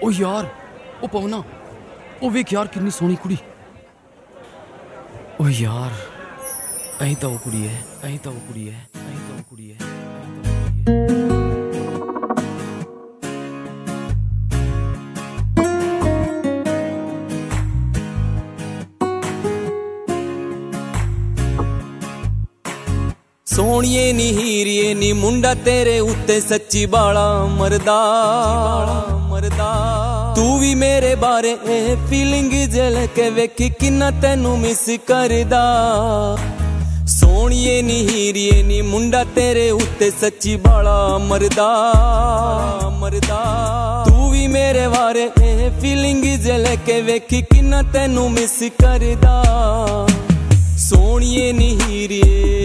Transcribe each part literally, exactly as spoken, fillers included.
ओ यार ओ पवना ओ वेख यार कितनी सोहनी कुड़ी। ओ यार अहीं तो वो कुड़ी है, अहीं तो वो कुड़ी है, अहीं तो वो कुड़ी है। सोहणिए नी हीरिए नी मुंडा तेरे उत्ते सच्ची बाला मरदा मरदा तू भी मेरे बारे फीलिंग झलके वेखी किन्ना तेनू मिस करदा। सोहणिए नी हीरिए नी मुंडा तेरे उत्ते सच्ची बाला मरदा मरदा तू भी मेरे बारे फीलिंग झलके वेखी किन्ना तेनू मिस करदा। सोहणिए नी हीरिए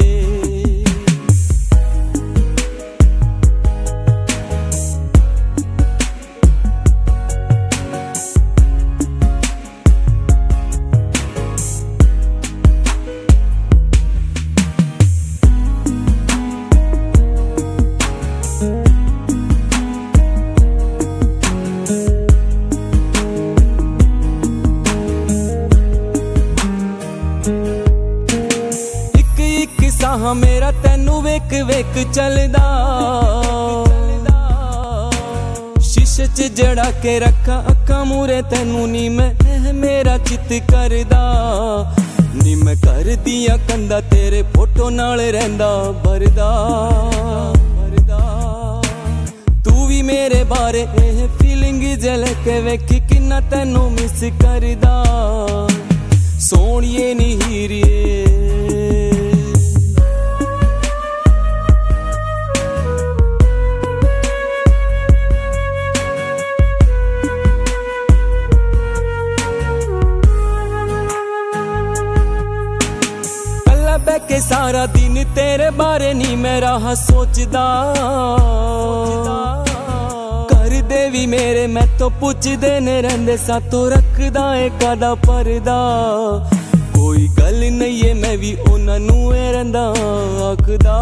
हाँ मेरा तेनू वेख वेख चलदा शीशे च जड़ा के रखा अखा मूरे तेनू नी मैं मेरा चित करदा। नी मैं कर दिया कंदा तेरे फोटो नाल रहिंदा भरदा भरदा तू भी मेरे बारे फीलिंग झलके वेखी किन्ना तेनू मिस करदा। सोहणिए नी हीरिए के सारा दिन तेरे बारे नी मैं राह सोचदा कर दे भी मेरे मैं तो पुछदे ने रहिंदे सातों रखदा है कादा परदा। कोई गल नहीं है मैं भी उन्हां नू रहिंदा आखदा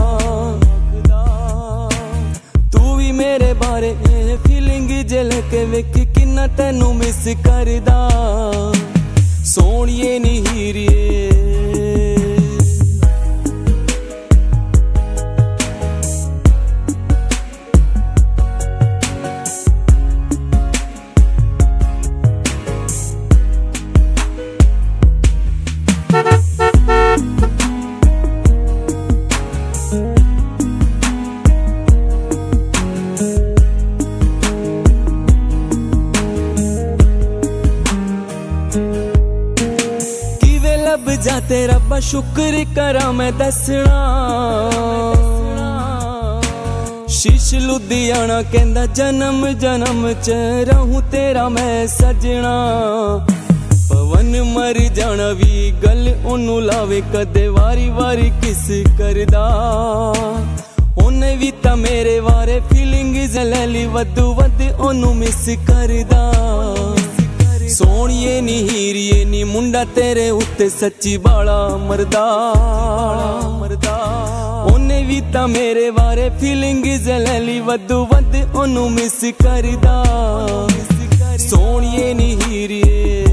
तू भी मेरे बारे फीलिंग झलके वेख किन्ना तेनू मिस करदा। सोहणिए नी हीरिए लब जाते रब्बा शुक्र करा मैं दसना। शीश लुधियाना कहंदा जन्म जन्म च रहूं तेरा मैं सजना। पवन मर जाना भी गल ओनू लावे कदे वारी वारी किस करदा। ओने भी ता मेरे वारे फीलिंग झलैली वधू वध ओनू मिस करदा। सोहणिए नी हीरिए नी मुंडा तेरे उत्ते सच्ची बाला मरदा मरदा ओने भी ता मेरे बारे फीलिंग झलैली वधू वध ओनू मिस करदा। सोहणिए नी हीरिए